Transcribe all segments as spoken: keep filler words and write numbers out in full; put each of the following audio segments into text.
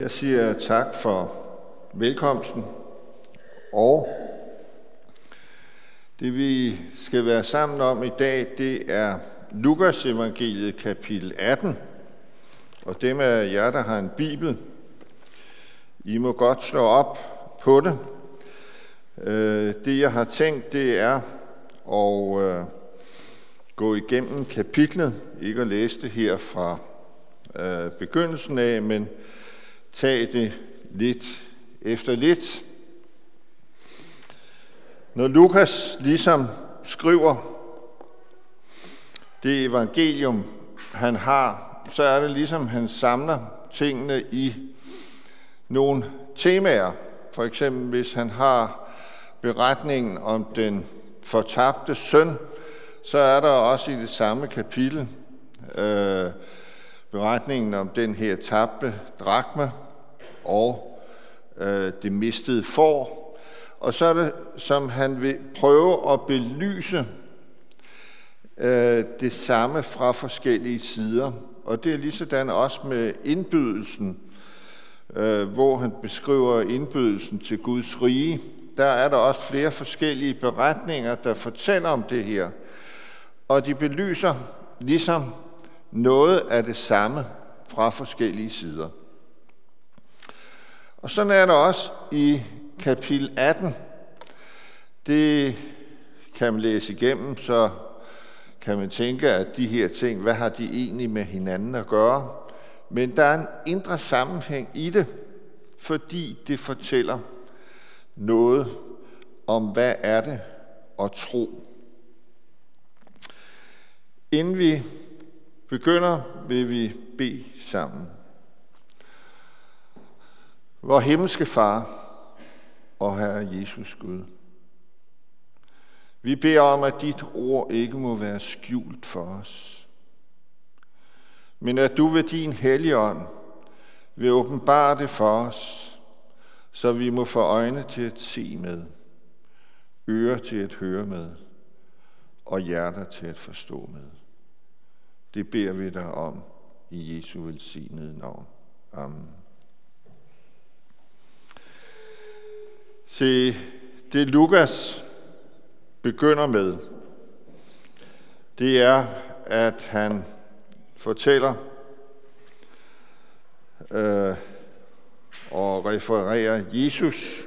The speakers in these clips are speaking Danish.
Jeg siger tak for velkomsten, og det vi skal være sammen om i dag, det er Lukas evangeliet kapitel atten, og dem af jer, der har en bibel, I må godt slå op på det. Det jeg har tænkt, det er at gå igennem kapitlet, ikke at læse det her fra begyndelsen af, men tag det lidt efter lidt. Når Lukas ligesom skriver det evangelium, han har, så er det ligesom, han samler tingene i nogle temaer. For eksempel, hvis han har beretningen om den fortabte søn, så er der også i det samme kapitel øh, beretningen om den her tabte drakme og øh, det mistede får. Og så er det, som han vil prøve at belyse øh, det samme fra forskellige sider. Og det er ligesådan også med indbydelsen, øh, hvor han beskriver indbydelsen til Guds rige. Der er der også flere forskellige beretninger, der fortæller om det her. Og de belyser ligesom noget af det samme fra forskellige sider. Og sådan er der også i kapitel atten. Det kan man læse igennem, så kan man tænke, at de her ting, hvad har de egentlig med hinanden at gøre? Men der er en indre sammenhæng i det, fordi det fortæller noget om, hvad er det at tro. Inden vi begynder, vil vi bede sammen. Vor himmelske Far og Herre Jesus Gud, vi beder om, at dit ord ikke må være skjult for os, men at du ved din hellige ånd vil åbenbare det for os, så vi må få øjne til at se med, ører til at høre med og hjerter til at forstå med. Det beder vi dig om i Jesu velsignede navn. Amen. Se, det Lukas begynder med, det er, at han fortæller øh, og refererer Jesus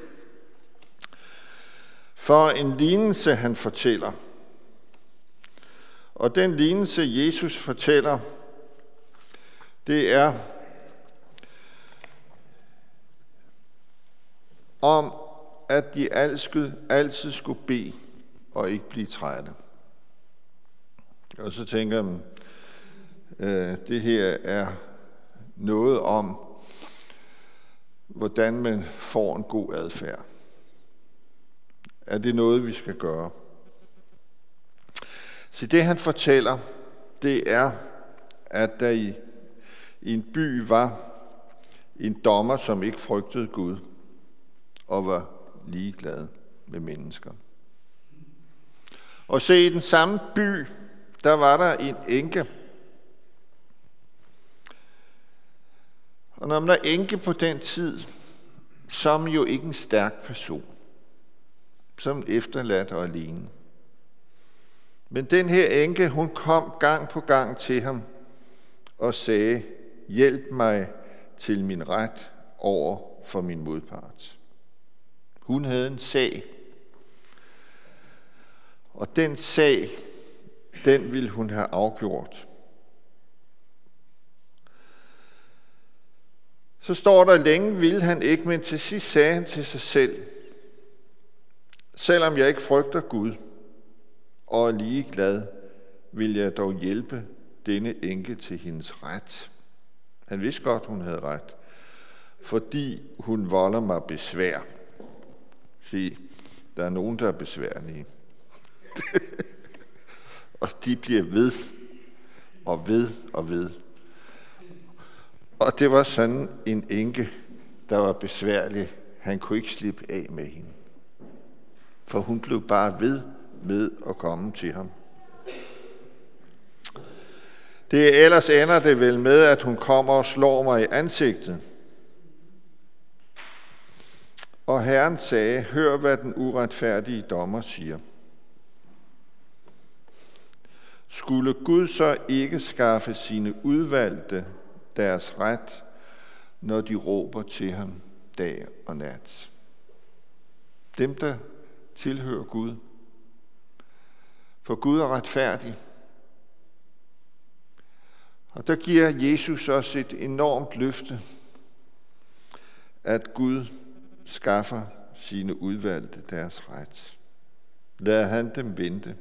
for en lignelse, han fortæller. Og den lignelse, Jesus fortæller, det er om, at de altid skulle bede og ikke blive trætte. Og så tænker man, øh, det her er noget om, hvordan man får en god adfærd. Er det noget, vi skal gøre? Så det, han fortæller, det er, at der i, i en by var en dommer, som ikke frygtede Gud og var ligeglad med mennesker. Og så i den samme by, der var der en enke. Og når man er enke på den tid, som jo ikke en stærk person, som efterladt og alene. Men den her enke, hun kom gang på gang til ham og sagde, hjælp mig til min ret over for min modpart. Hun havde en sag, og den sag, den ville hun have afgjort. Så står der, længe ville han ikke, men til sidst sagde han til sig selv, selvom jeg ikke frygter Gud, og er ligeglad, vil jeg dog hjælpe denne enke til hendes ret. Han vidste godt, hun havde ret, fordi hun volder mig besvær. Se, der er nogen, der er besværlige. Og de bliver ved, og ved, og ved. Og det var sådan en enke, der var besværlig. Han kunne ikke slippe af med hende. For hun blev bare ved med at komme til ham. Det ellers ender det vel med, at hun kommer og slår mig i ansigtet. Og Herren sagde, hør hvad den uretfærdige dommer siger. Skulle Gud så ikke skaffe sine udvalgte deres ret, når de råber til ham dag og nat? Dem, der tilhører Gud. For Gud er retfærdig. Og der giver Jesus os et enormt løfte, at Gud skaffer sine udvalgte deres ret. Lad han dem vente.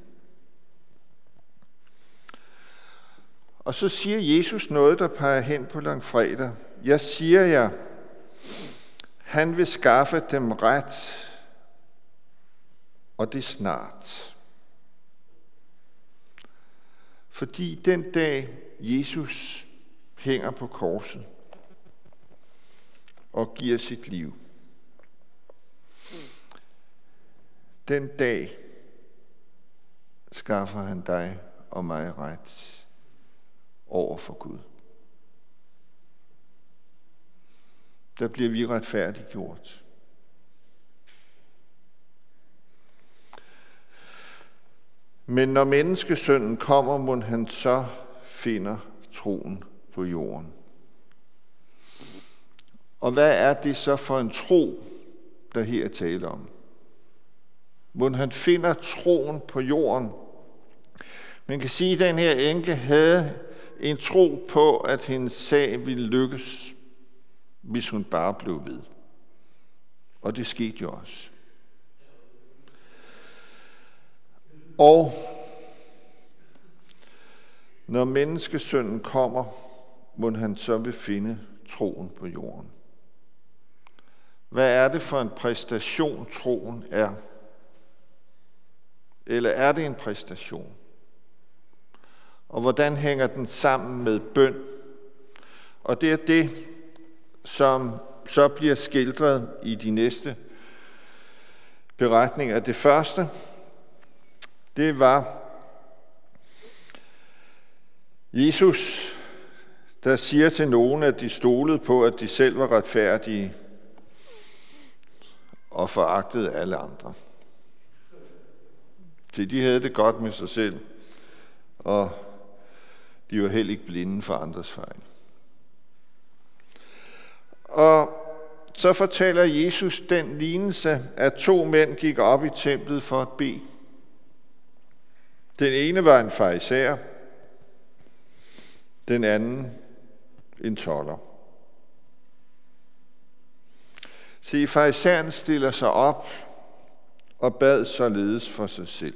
Og så siger Jesus noget, der peger hen på langfredag. Jeg siger jer, han vil skaffe dem ret, og det snart. Fordi den dag Jesus hænger på korset og giver sit liv, den dag skaffer han dig og mig ret over for Gud. Der bliver vi retfærdiggjort. Men når menneskesønnen kommer, må han så finder troen på jorden. Og hvad er det så for en tro, der her taler om? Må han finder troen på jorden. Man kan sige, at den her enke havde en tro på, at hendes sag ville lykkes, hvis hun bare blev ved. Og det skete jo også. Og når menneskesønnen kommer, må han så vil finde troen på jorden. Hvad er det for en præstation, troen er? Eller er det en præstation? Og hvordan hænger den sammen med bøn? Og det er det, som så bliver skildret i de næste beretninger. Det første, det var Jesus, der siger til nogen, at de stolede på, at de selv var retfærdige og foragtede alle andre. Så de havde det godt med sig selv, og de var heller ikke blinde for andres fejl. Og så fortæller Jesus den lignelse, at to mænd gik op i templet for at bede. Den ene var en farisæer, den anden en tolder. Se, farisæeren stiller sig op og bad således for sig selv.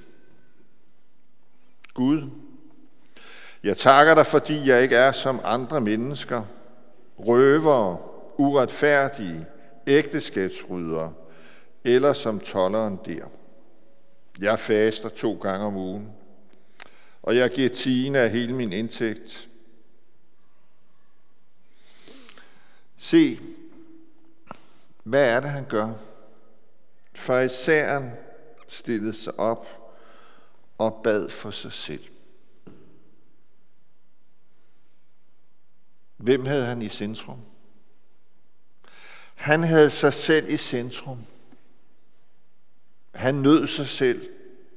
Gud, jeg takker dig, fordi jeg ikke er som andre mennesker, røvere, uretfærdige, ægteskabsbrydere, eller som tolderen der. Jeg faster to gange om ugen, og jeg giver tiende af hele min indtægt. Se, hvad er det, han gør? Farisæeren stillede sig op og bad for sig selv. Hvem havde han i centrum? Han havde sig selv i centrum. Han nød sig selv.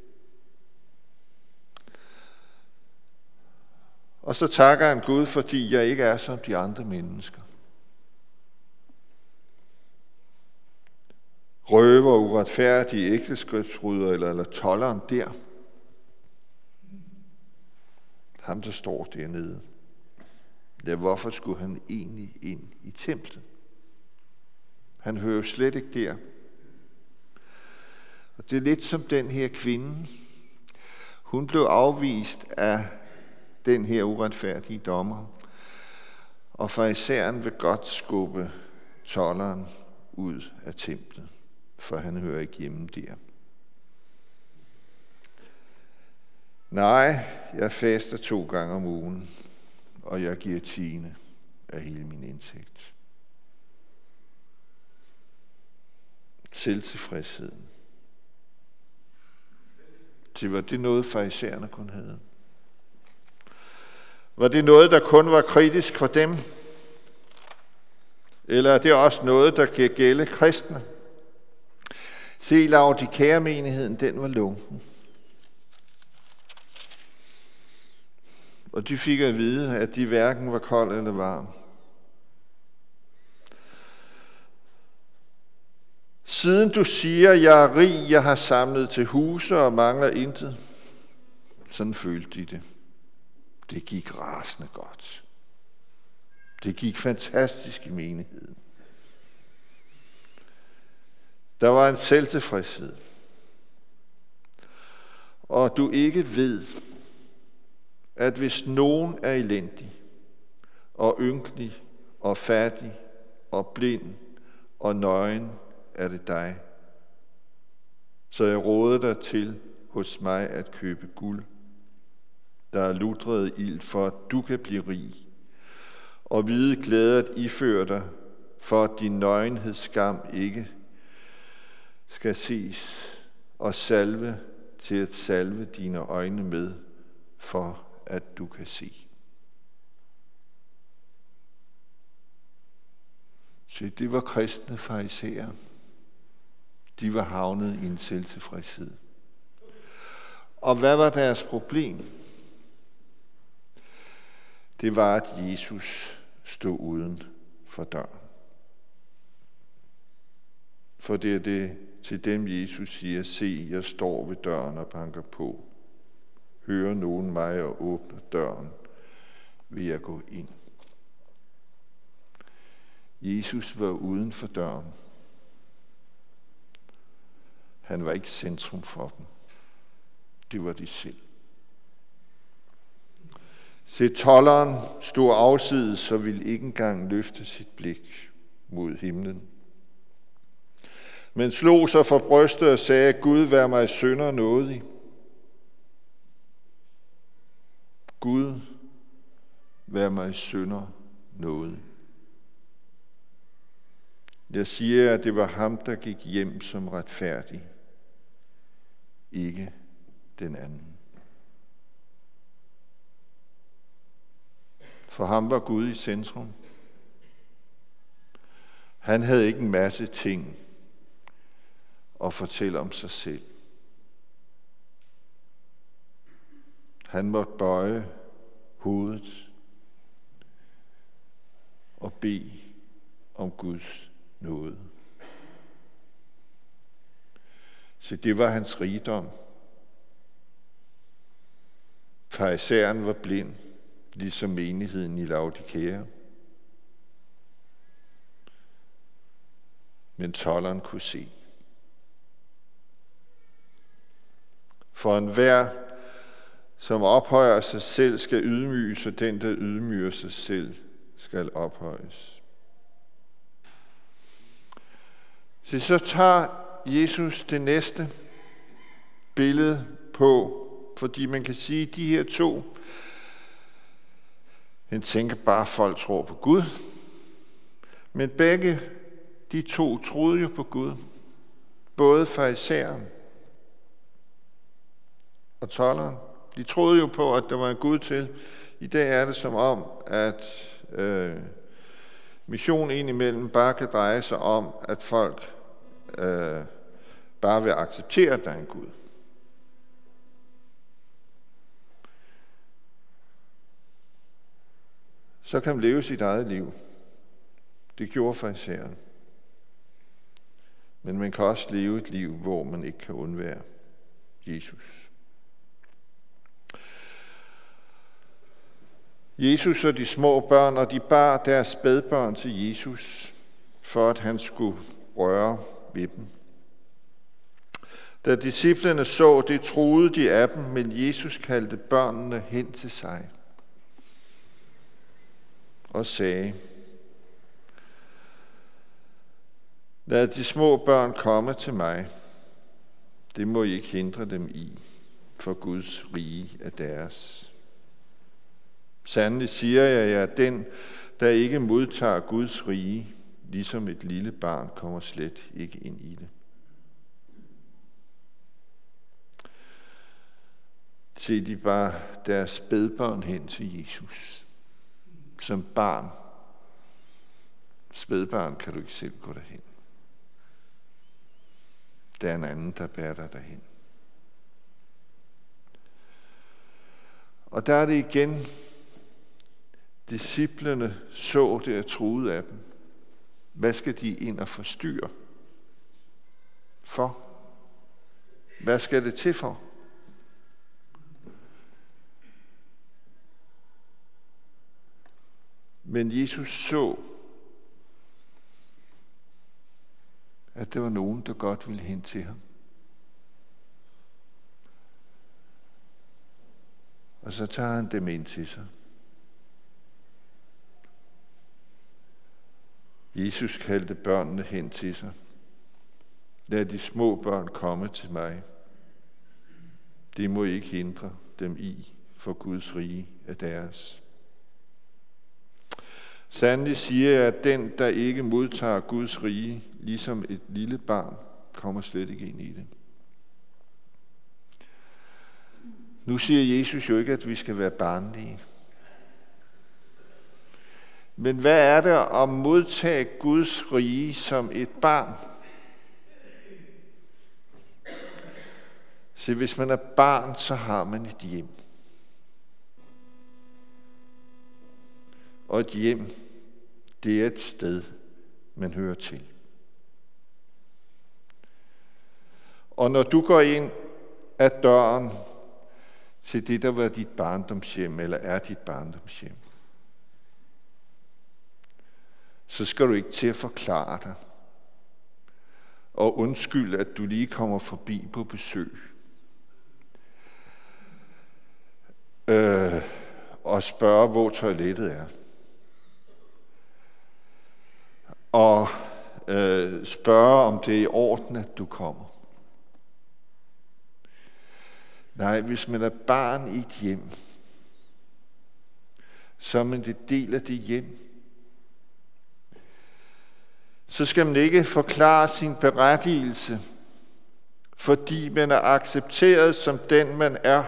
Og så takker han Gud, fordi jeg ikke er som de andre mennesker. Røver, uretfærdige, ægteskabsbrydere eller, eller tolderen der. Ham, der står dernede. Ja, hvorfor skulle han egentlig ind i templet? Han hører slet ikke der. Og det er lidt som den her kvinde. Hun blev afvist af den her uretfærdige dommer. Og farisæeren vil godt skubbe tolderen ud af templet, for han hører ikke hjemme der. Nej, jeg faster to gange om ugen, og jeg giver tiende af hele min indtægt. Selvtilfredsheden. Det var det noget, farisæerne kun havde. Var det noget, der kun var kritisk for dem? Eller er det også noget, der kan gælde kristne? Se, Laodikea-menigheden, den var lunken. Og de fik at vide, at de hverken var kold eller varm. Siden du siger, jeg er rig, jeg har samlet til huse og mangler intet. Sådan følte de det. Det gik rasende godt. Det gik fantastisk i menigheden. Der var en selvtilfredshed. Og du ikke ved, at hvis nogen er elendig og ynkelig og fattig og blind og nøgen, er det dig. Så jeg råder dig til hos mig at købe guld, der er lutret ild, for at du kan blive rig, og hvide klæder at iføre dig, for at din nøgenhedsskam ikke skal ses, og salve til at salve dine øjne med, for at du kan se. Så det var kristne farisæere. De var havnet i en selvtilfredshed. Og hvad var deres problem? Det var, at Jesus stod uden for døren. For det er det til dem, Jesus siger, se, jeg står ved døren og banker på. Hører nogen mig og åbner døren, vil jeg gå ind. Jesus var uden for døren. Han var ikke centrum for dem. Det var de selv. Se, tolderen stod afsides og ville ikke engang løfte sit blik mod himlen. Men slog sig for brystet og sagde, Gud, vær mig synder nådig. Gud, vær mig synder nådig. Jeg siger, at det var ham, der gik hjem som retfærdig, ikke den anden. For ham var Gud i centrum. Han havde ikke en masse ting at fortælle om sig selv. Han måtte bøje hovedet og bede om Guds nåde. Så det var hans rigdom. Farisæeren var blind, ligesom menigheden i Laodikea. Men tolderen kunne se. For enhver, som ophøjer sig selv, skal ydmyges, og den, der ydmyger sig selv, skal ophøjes. Så så tager Jesus det næste billede på, fordi man kan sige, at de her to, han tænker bare, at folk tror på Gud. Men begge de to troede jo på Gud. Både farisæeren og tolderen. De troede jo på, at der var en Gud til. I dag er det som om, at øh, mission indimellem bare kan dreje sig om, at folk øh, bare vil acceptere, at der er en Gud. Så kan man leve sit eget liv. Det gjorde farisæeren. Men man kan også leve et liv, hvor man ikke kan undvære Jesus. Jesus og de små børn, og de bar deres spædbørn til Jesus, for at han skulle røre ved dem. Da disciplene så det, troede de af dem, men Jesus kaldte børnene hen til sig og sagde, lad de små børn komme til mig. Det må I ikke hindre dem i, for Guds rige er deres. Sandelig siger jeg jer, at den, der ikke modtager Guds rige, ligesom et lille barn, kommer slet ikke ind i det. Se, de bare deres spædbørn hen til Jesus. Som barn. Spædbarn kan du ikke selv gå derhen. Der er en anden, der bærer dig derhen. Og der er det igen, disciplene så det og troede af dem. Hvad skal de ind og forstyrre for? Hvad skal det til for? Men Jesus så, at der var nogen, der godt ville hen til ham. Og så tager han dem ind til sig. Jesus kaldte børnene hen til sig. Lad de små børn komme til mig. Det må ikke hindre dem i, for Guds rige er deres. Sandelig siger jeg, at den, der ikke modtager Guds rige, ligesom et lille barn, kommer slet ikke ind i det. Nu siger Jesus jo ikke, at vi skal være barnlige. Men hvad er det at modtage Guds rige som et barn? Så hvis man er barn, så har man et hjem. Og et hjem, det er et sted, man hører til. Og når du går ind ad døren til det, der var dit barndomshjem, eller er dit barndomshjem, så skal du ikke til at forklare dig og undskylde, at du lige kommer forbi på besøg. Øh, og spørge, hvor toilettet er. Og øh, spørge, om det er i orden, at du kommer. Nej, hvis man er barn i et hjem, så er man en del af det hjem. Så skal man ikke forklare sin berettigelse, fordi man er accepteret som den, man er.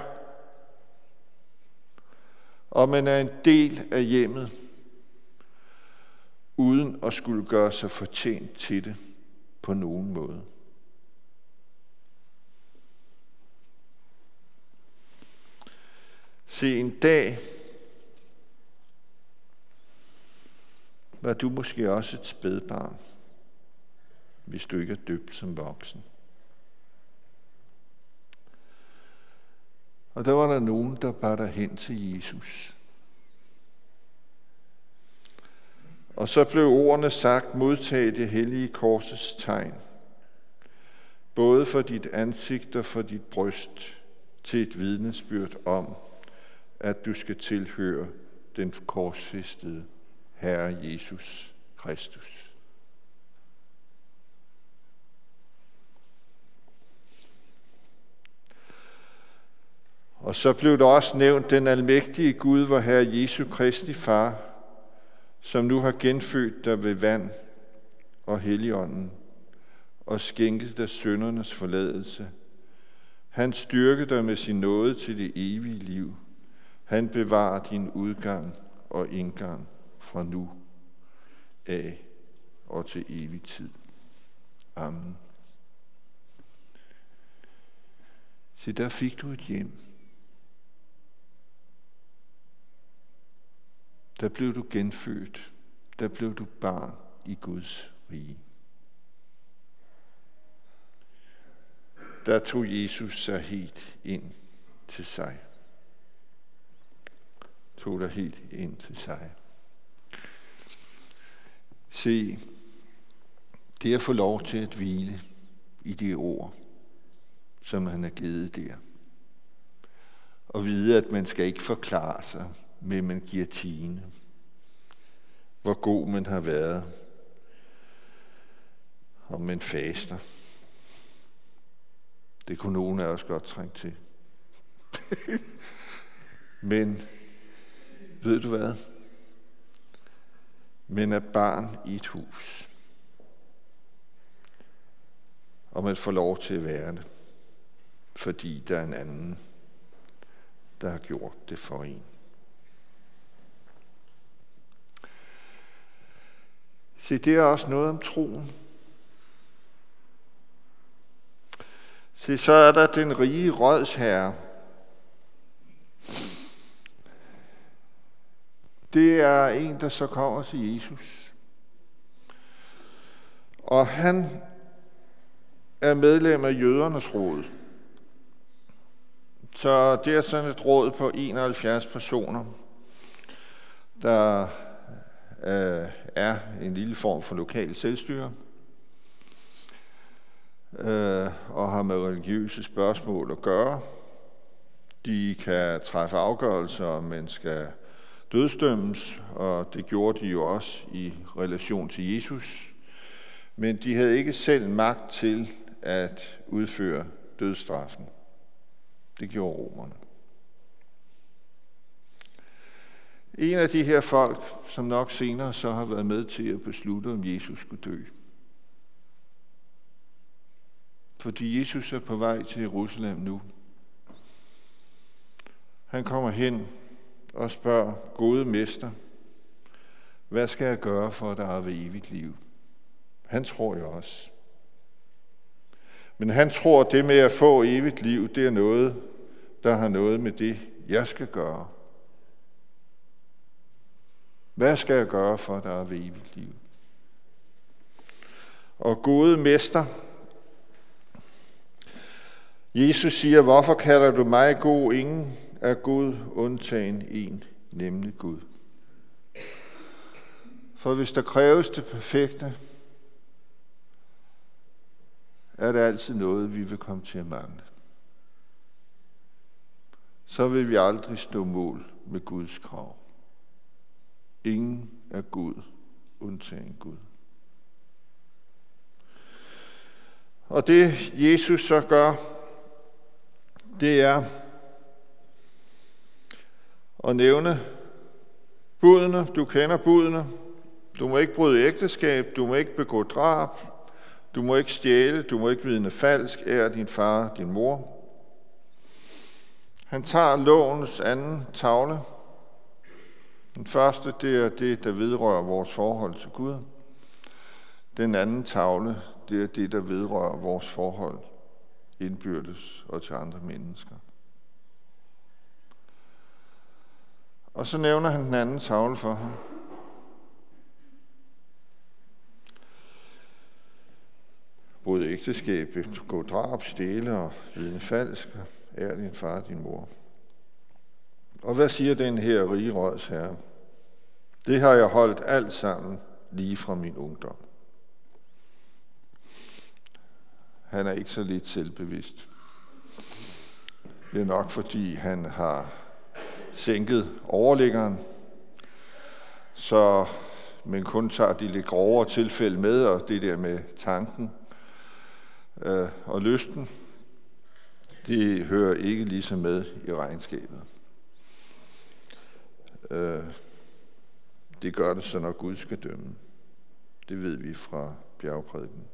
Og man er en del af hjemmet, uden at skulle gøre sig fortjent til det på nogen måde. Se, en dag var du måske også et spædbarn, hvis du ikke er døbt som voksen. Og der var der nogen, der bar dig hen til Jesus. Og så blev ordene sagt, modtag det hellige korsets tegn, både for dit ansigt og for dit bryst, til et vidnesbyrd om, at du skal tilhøre den korsfæstede Herre Jesus Kristus. Og så blev der også nævnt den almægtige Gud, vor Herre Jesu Kristi Far, som nu har genfødt dig ved vand og Helligånden, og skænket dig syndernes forladelse. Han styrker dig med sin nåde til det evige liv. Han bevarer din udgang og indgang fra nu af og til evig tid. Amen. Så der fik du et hjem. Der blev du genfødt. Der blev du barn i Guds rige. Der tog Jesus sig helt ind til sig. Tog dig helt ind til sig. Se, det at få lov til at hvile i de ord, som han har givet der. Og vide, at man skal ikke forklare sig, men man giver tiende. Hvor god man har været. Og man faster. Det kunne nogen af os godt trænge til. Men ved du hvad? Man er barn i et hus. Og man får lov til at være det. Fordi der er en anden, der har gjort det for en. Se, det er også noget om troen. Se, så er der den rige rådsherre. Det er en, der så kommer til Jesus. Og han er medlem af jødernes råd. Så det er sådan et råd på enoghalvfjerds personer, der øh, er en lille form for lokal selvstyre, øh, og har med religiøse spørgsmål at gøre. De kan træffe afgørelser, om man skal dødsdømmes, og det gjorde de jo også i relation til Jesus. Men de havde ikke selv magt til at udføre dødsstraffen. Det gjorde romerne. En af de her folk, som nok senere så har været med til at beslutte, om Jesus skulle dø. Fordi Jesus er på vej til Jerusalem nu. Han kommer hen og spørger, gode mester, hvad skal jeg gøre for at arve evigt liv? Han tror jo også. Men han tror, at det med at få evigt liv, det er noget, der har noget med det, jeg skal gøre. Hvad skal jeg gøre for at arve evigt liv? Og gode mester, Jesus siger, hvorfor kalder du mig god? Ingen er god, undtagen en, nemlig Gud. For hvis der kræves det perfekte, er det altid noget, vi vil komme til at mangle. Så vil vi aldrig stå mål med Guds krav. Ingen er Gud, undtagen Gud. Og det Jesus så gør, det er at nævne budene. Du kender budene. Du må ikke bryde ægteskab, du må ikke begå drab, du må ikke stjæle, du må ikke vidne falsk, ære din far og din mor. Han tager lovens anden tavle. Den første, det er det, der vedrører vores forhold til Gud. Den anden tavle, det er det, der vedrører vores forhold indbyrdes og til andre mennesker. Og så nævner han den anden tavle for ham. Både ægteskab, gå drab, stjæle og vidne falsk, ære din far og din mor. Og hvad siger den her rige rådsherre? Det har jeg holdt alt sammen lige fra min ungdom. Han er ikke så lidt selvbevidst. Det er nok fordi han har sænket overliggeren, så men kun tager de lidt grovere tilfælde med, og det der med tanken øh, og lysten, det hører ikke ligesom med i regnskabet. Øh, det gør det så, når Gud skal dømme. Det ved vi fra bjergprædiken.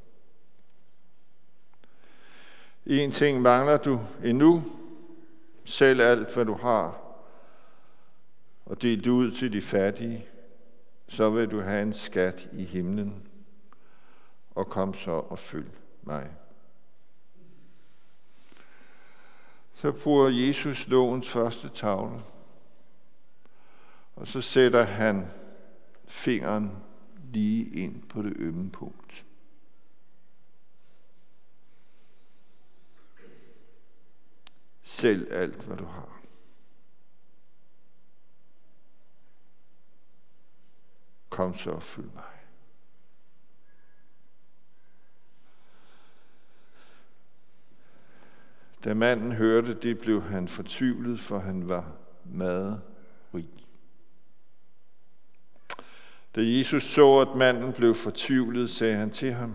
En ting mangler du endnu. Sælg alt, hvad du har, og del det ud til de fattige. Så vil du have en skat i himlen, og kom så og følg mig. Så bruger Jesus lovens første tavle, og så sætter han fingeren lige ind på det ømme punkt. Sælg alt, hvad du har. Kom så og følg mig. Da manden hørte det, blev han fortvivlet, for han var meget rig. Da Jesus så, at manden blev fortvivlet, sagde han til ham,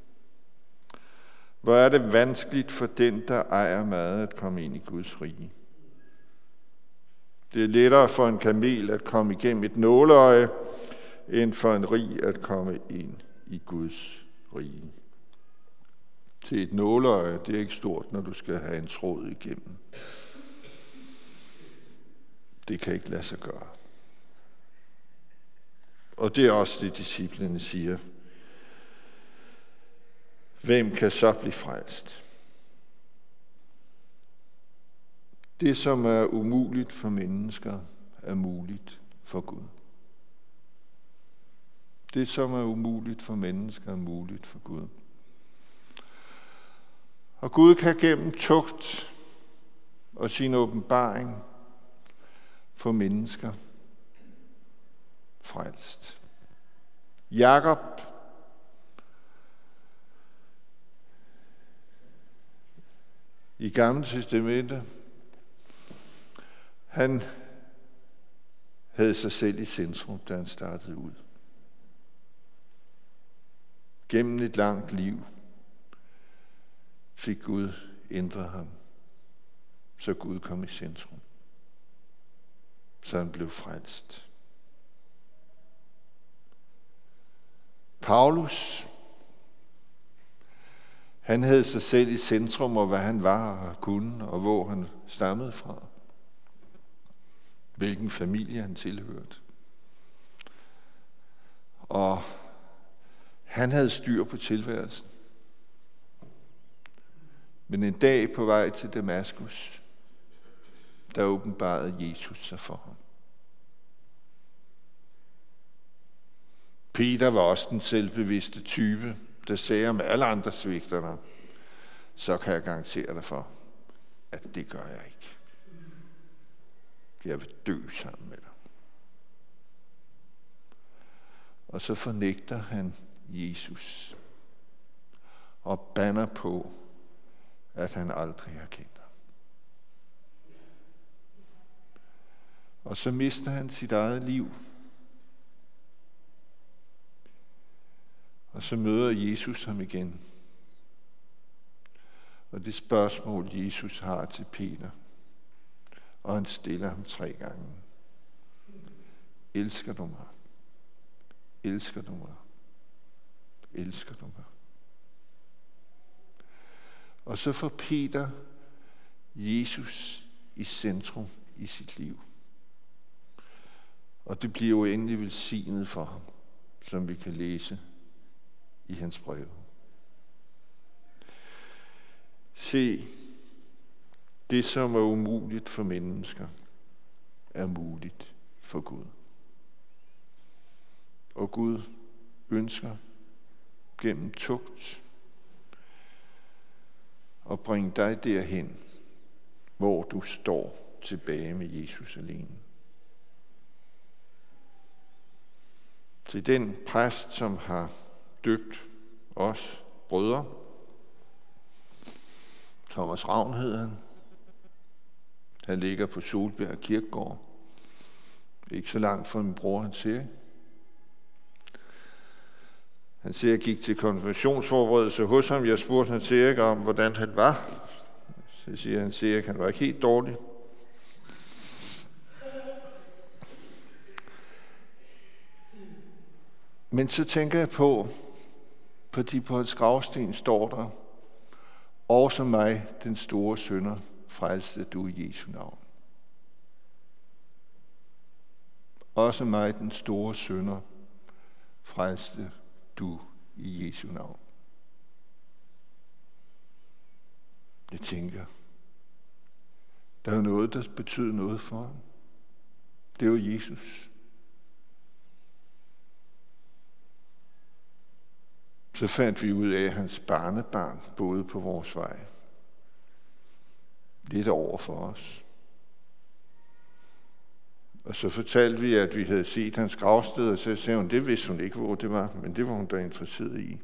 hvor er det vanskeligt for den, der ejer meget, at komme ind i Guds rige. Det er lettere for en kamel at komme igennem et nåleøje, end for en rig at komme ind i Guds rige. Til et nåleøje, det er ikke stort, når du skal have en tråd igennem. Det kan ikke lade sig gøre. Og det er også det, disciplene siger. Hvem kan så blive frelst? Det, som er umuligt for mennesker, er muligt for Gud. Det, som er umuligt for mennesker, er muligt for Gud. Og Gud kan gennem tugt og sin åbenbaring få mennesker frelst. Jakob i Gamle Testamente, han havde sig selv i centrum, da han startede ud. Gennem et langt liv fik Gud ændret ham, så Gud kom i centrum. Så han blev frelst. Paulus, han havde sig selv i centrum, og hvad han var og kunne, og hvor han stammede fra. Hvilken familie han tilhørte. Og han havde styr på tilværelsen. Men en dag på vej til Damaskus, der åbenbarede Jesus sig for ham. Peter var også den selvbevidste type, der sagde om alle andre svigter dig, så kan jeg garantere dig for, at det gør jeg ikke. Jeg vil dø sammen med dig. Og så fornægter han Jesus og banner på, at han aldrig har kendt ham. Og så mister han sit eget liv. Og så møder Jesus ham igen. Og det spørgsmål, Jesus har til Peter, og han stiller ham tre gange. Elsker du mig? Elsker du mig? Elsker du mig? Og så får Peter Jesus i centrum i sit liv. Og det bliver jo endelig velsignet for ham, som vi kan læse i hans brev. Se, det som er umuligt for mennesker, er muligt for Gud. Og Gud ønsker gennem tugt at bringe dig derhen, hvor du står tilbage med Jesus alene. Til den præst, som har døbt os brødre, Thomas Ravn hedder han. Han ligger på Solbjerg Kirkegård. Ikke så langt fra min bror, han siger. Han siger, jeg gik til konfirmationsforberedelse hos ham. Jeg spurgte han til ikke om, hvordan han var. Så siger han, siger, at han var ikke helt dårlig. Men så tænker jeg på, fordi på hans gravsten står der, også mig, den store synder, frelste du i Jesu navn. Også mig, den store synder, frelste du i Jesu navn. Jeg tænker, der er noget, der betyder noget for ham. Det er jo Jesus. Så fandt vi ud af, at hans barnebarn boede på vores vej. Lidt over for os. Og så fortalte vi, at vi havde set hans gravsted, og så sagde hun, det vidste hun ikke, hvor det var, men det var hun da interesseret i.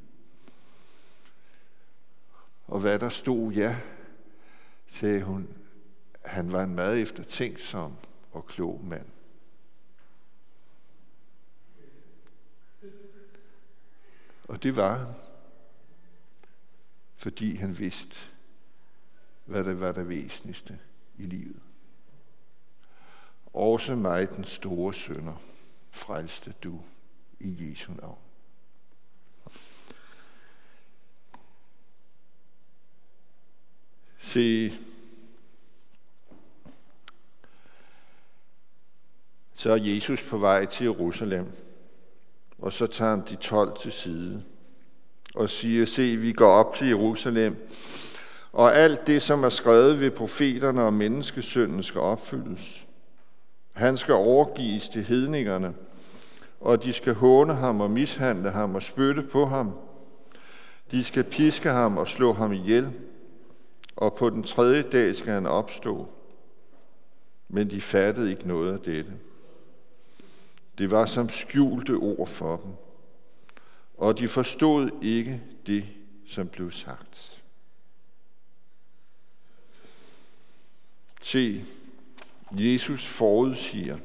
Og hvad der stod, ja, sagde hun, han var en meget eftertænksom og klog mand. Og det var han, fordi han vidste, hvad der var det væsentligste i livet. Også mig, den store synder, frelste du i Jesu navn. Se, så er Jesus på vej til Jerusalem, og så tager han de tolv til side og siger, se, vi går op til Jerusalem, og alt det, som er skrevet ved profeterne og menneskesønnen, skal opfyldes. Han skal overgives til hedningerne, og de skal håne ham og mishandle ham og spytte på ham. De skal piske ham og slå ham ihjel, og på den tredje dag skal han opstå. Men de fattede ikke noget af dette. Det var som skjulte ord for dem, og de forstod ikke det, som blev sagt. Se, Jesus forudsiger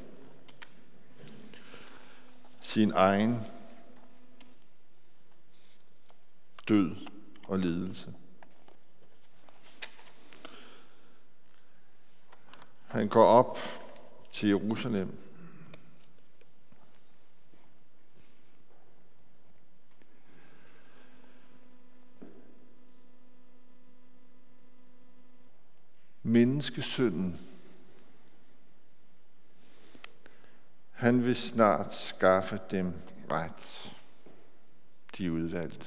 sin egen død og lidelse. Han går op til Jerusalem. Menneskesønnen, han vil snart skaffe dem ret, de udvalgte.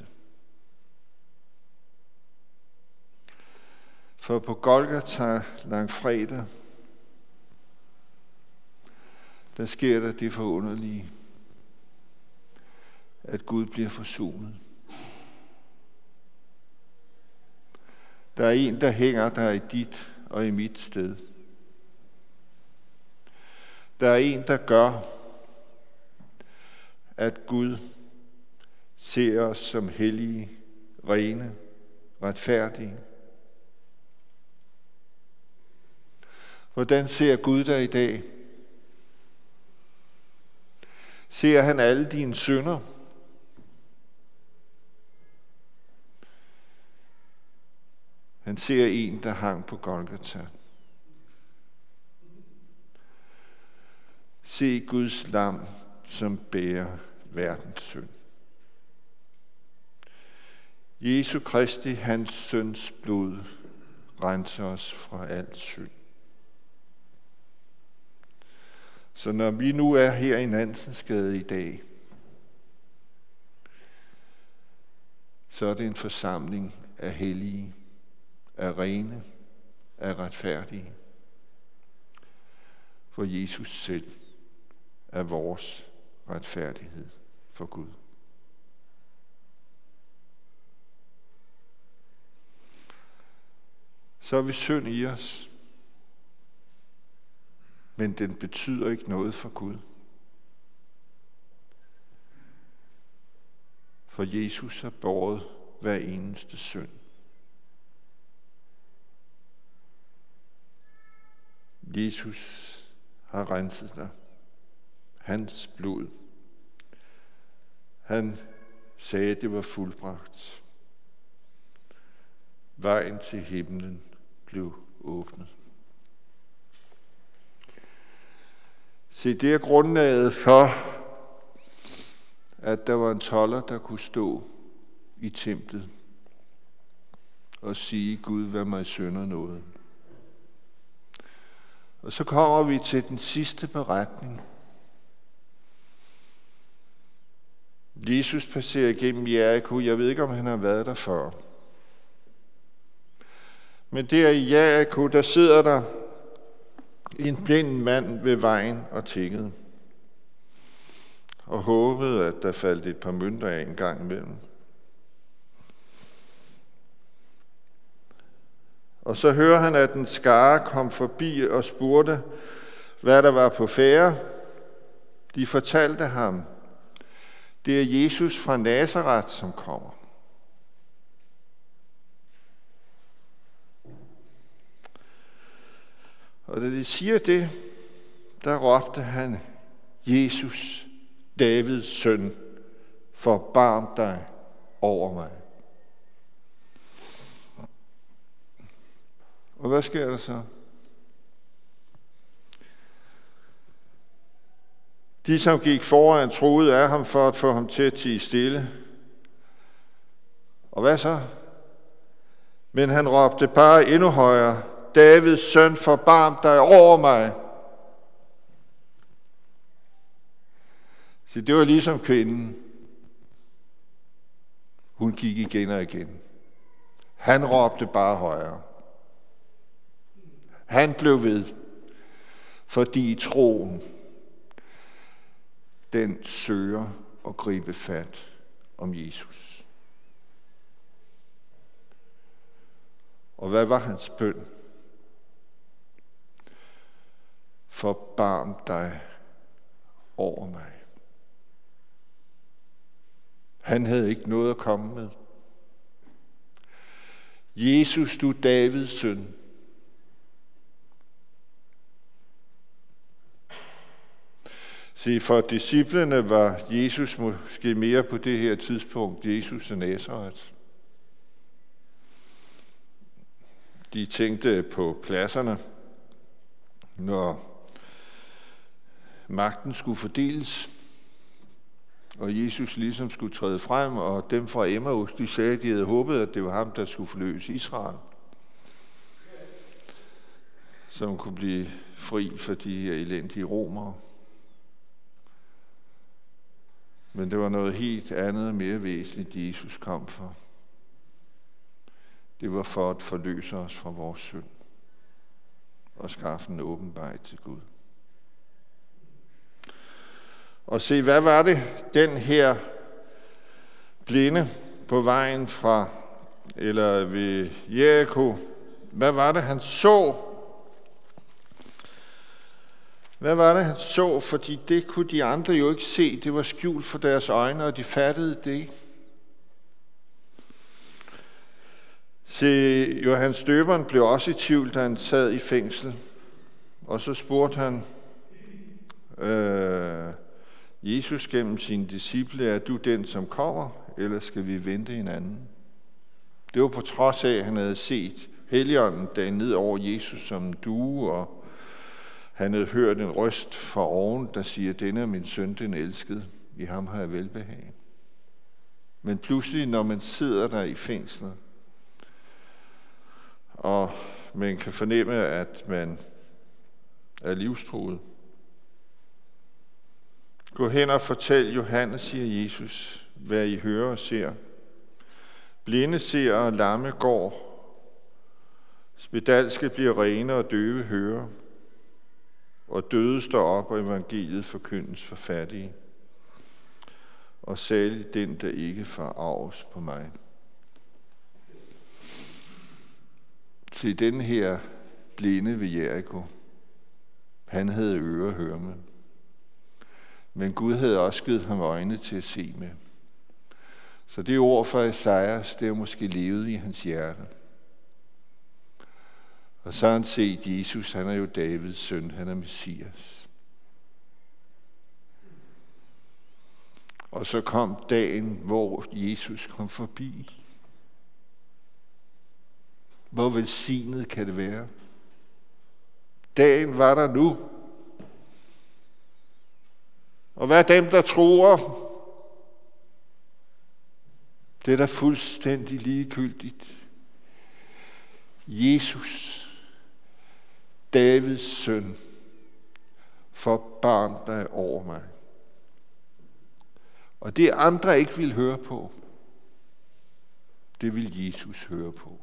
For på Golgata langfredag, der sker der det forunderlige, at Gud bliver forsonet. Der er en, der hænger der i dit og i mit sted. Der er en, der gør, at Gud ser os som hellige, rene, retfærdige. Hvordan ser Gud dig i dag? Ser han alle dine synder? Han ser en, der hang på Golgata. Se Guds lam, som bærer verdens synd. Jesu Kristi, hans søns blod, renser os fra alt synd. Så når vi nu er her i Nansensgade i dag, så er det en forsamling af hellige, af rene, af retfærdige. For Jesus selv er vores retfærdighed for Gud. Så er vi synd i os, men den betyder ikke noget for Gud. For Jesus har båret hver eneste synd. Jesus har renset dig. Hans blod. Han sagde, at det var fuldbragt. Vejen til himlen blev åbnet. Se, det er grundlaget for, at der var en tolder, der kunne stå i templet og sige, Gud, hvad mig synder noget. Og så kommer vi til den sidste beretning. Jesus passerer igennem Jericho. Jeg ved ikke, om han har været der før. Men der i Jericho, der sidder der en blind mand ved vejen og tiggede. Og håbede, at der faldt et par mønter af en gang imellem. Og så hører han, at en skare kom forbi og spurgte, hvad der var på færde. De fortalte ham, det er Jesus fra Nazaret, som kommer. Og da de siger det, der råbte han, Jesus, Davids søn, forbarm dig over mig. Og hvad sker der så? De, som gik foran, troede af ham for at få ham til at tie stille. Og hvad så? Men han råbte bare endnu højere, Davids søn, forbarm dig over mig. Så det var ligesom kvinden. Hun gik igen og igen. Han råbte bare højere. Han blev ved, fordi troen, den søger at gribe fat om Jesus. Og hvad var hans bøn? Forbarm dig over mig. Han havde ikke noget at komme med. Jesus, du Davids søn. Se, for disciplene var Jesus måske mere på det her tidspunkt Jesus af Nazareth. De tænkte på pladserne, når magten skulle fordeles, og Jesus ligesom skulle træde frem, og dem fra Emmaus, de sagde, at de havde håbet, at det var ham, der skulle forløse Israel, som kunne blive fri for de her elendige romere. Men det var noget helt andet og mere væsentligt, Jesus kom for. Det var for at forløse os fra vores synd og skaffe en åben vej til Gud. Og se, hvad var det, den her blinde på vejen fra, eller ved Jericho, hvad var det, han så? Hvad var det, han så? Fordi det kunne de andre jo ikke se. Det var skjult for deres øjne, og de fattede det. Se, Johannes Døberen blev også i tvivl, da han sad i fængsel. Og så spurgte han øh, Jesus gennem sine disciple, er du den, som kommer, eller skal vi vente en anden? Det var på trods af, at han havde set Helligånden dagen ned over Jesus som en due, og han havde hørt en røst fra oven, der siger, denne er min søn, den elskede. I ham har jeg velbehag. Men pludselig, når man sidder der i fængslet, og man kan fornemme, at man er livstruet. Gå hen og fortæl Johannes, siger Jesus, hvad I hører og ser. Blinde ser og lamme går. Spedalske bliver rene og døve hører. Og døde står op, og evangeliet forkyndes for fattige. Og salig den, der ikke forarves på mig. Til den her blinde ved Jericho, han havde ører at høre med. Men Gud havde også givet ham øjne til at se med. Så det ord fra Esajas, det er måske levet i hans hjerte. Og så har han set Jesus, han er jo Davids søn, han er Messias. Og så kom dagen, hvor Jesus kom forbi. Hvor velsignet kan det være? Dagen var der nu. Og hvad er dem, der tror? Det er da fuldstændig ligegyldigt. Jesus, Davids søn, forbarm dig over mig. Og det andre ikke vil høre på, det vil Jesus høre på.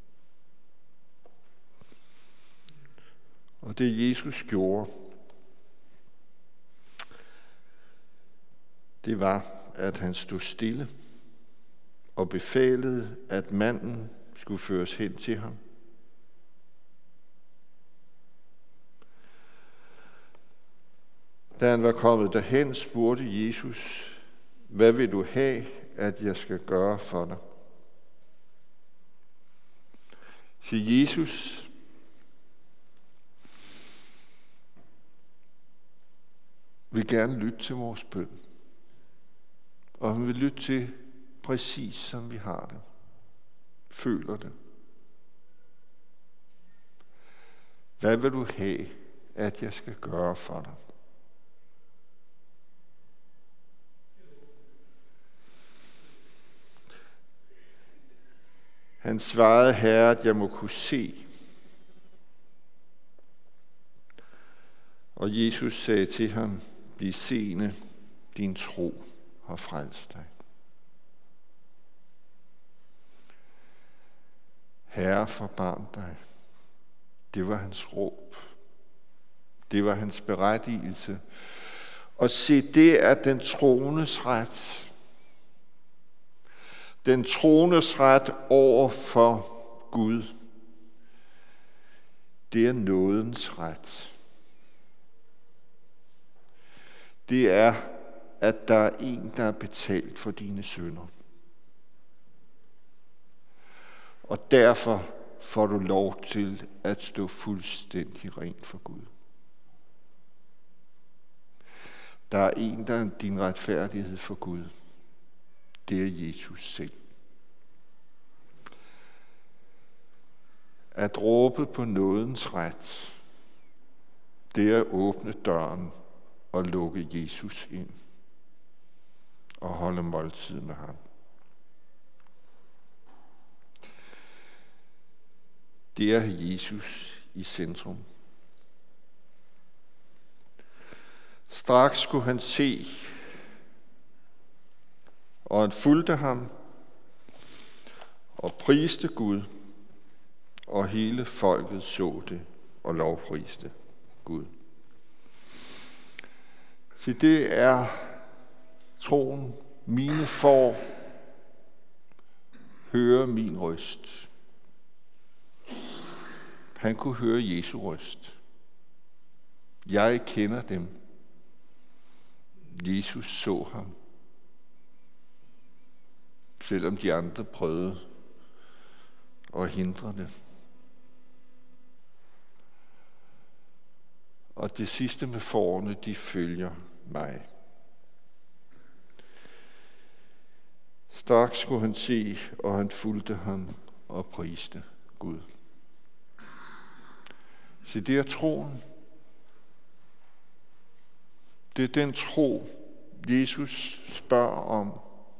Og det Jesus gjorde, det var, at han stod stille og befalede, at manden skulle føres hen til ham. Da han var kommet derhen, spurgte Jesus, hvad vil du have, at jeg skal gøre for dig? Så Jesus vil gerne lytte til vores bøn. Og han vil lytte til præcis som vi har det. Føler det. Hvad vil du have, at jeg skal gøre for dig? Han svarede, Herre, at jeg må kunne se. Og Jesus sagde til ham, bliv seende, din tro har frelst dig. Herre, forbarm dig. Det var hans råb. Det var hans berettigelse. Og se, det er den troendes ret. Den troendes ret over for Gud. Det er nådens ret. Det er, at der er en, der er betalt for dine synder. Og derfor får du lov til at stå fuldstændig rent for Gud. Der er en, der er din retfærdighed for Gud. Det er Jesus selv. At råbe på nådens ret, det er at åbne døren og lukke Jesus ind og holde måltid med ham. Det er Jesus i centrum. Straks skulle han se, og han fulgte ham og priste Gud, og hele folket så det og lovpriste Gud. Så det er troen. Mine får høre min røst. Han kunne høre Jesu røst. Jeg kender dem. Jesus så ham. Selvom de andre prøvede at hindre det. Og det sidste med fårene, de følger mig. Straks skulle han se, og han fulgte ham og priste Gud. Så det er troen. Det er den tro, Jesus spørger om.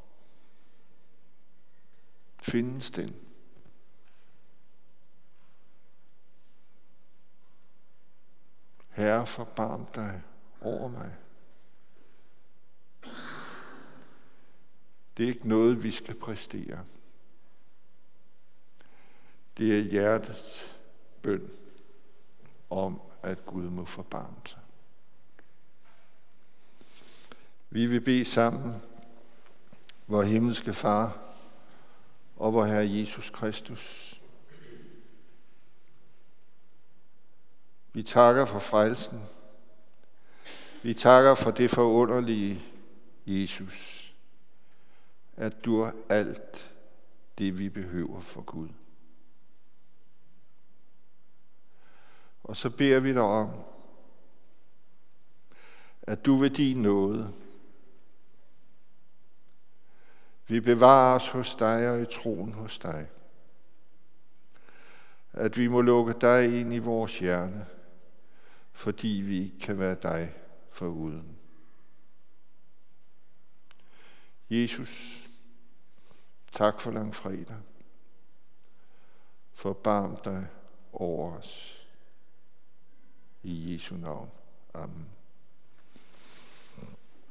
Findes den? Herre, forbarm dig over mig. Det er ikke noget, vi skal præstere. Det er hjertets bøn om, at Gud må forbarme sig. Vi vil bede sammen, vor himmelske Far og vor Herre Jesus Kristus. Vi takker for frelsen. Vi takker for det forunderlige, Jesus, at du er alt det, vi behøver for Gud. Og så beder vi dig om, at du ved din nåde vil bevare os hos dig og i troen hos dig. At vi må lukke dig ind i vores hjerne, fordi vi ikke kan være dig foruden. Jesus, tak for langfredag. Forbarm dig over os. I Jesu navn. Amen.